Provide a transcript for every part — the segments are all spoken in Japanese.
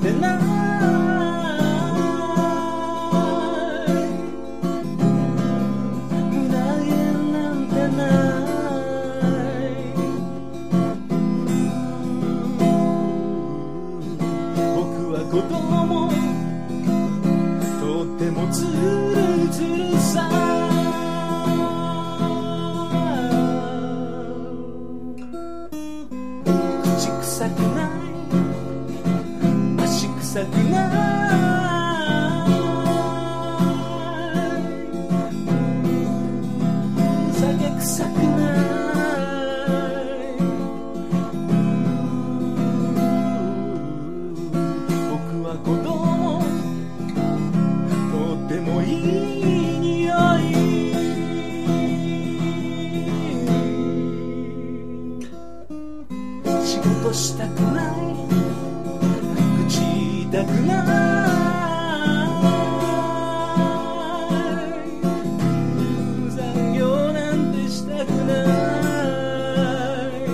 てない無駄毛なんてない僕は子供とってもズルズルさ口臭くない足臭くない酒臭くない僕は子供とってもいい匂い仕事したくない口痛くない残業なんてしたくない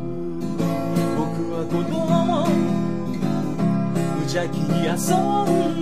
僕は子供無邪気に遊ん